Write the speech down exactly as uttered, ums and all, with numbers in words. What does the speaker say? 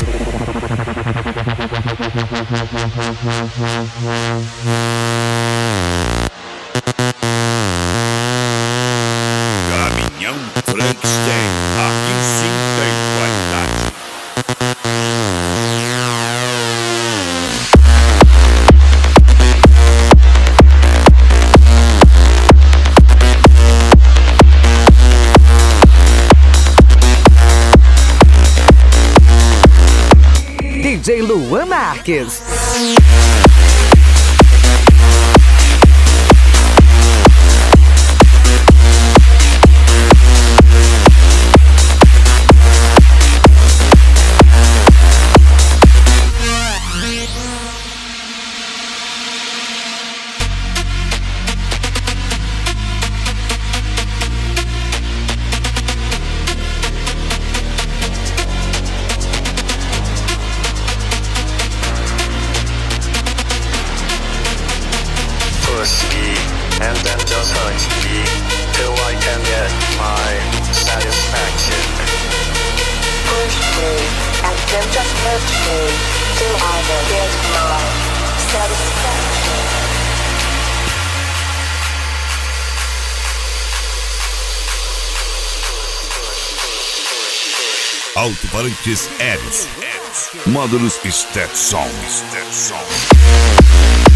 Caminhão Frankenstein, aqui sim tem qualidade. D J Luan Marques. Push me, and then just hurt me, till I can get my satisfaction. Push me, and then just hurt me, till I can get my satisfaction. Alto-falantes Eros. Módulos Stetson. Stetson.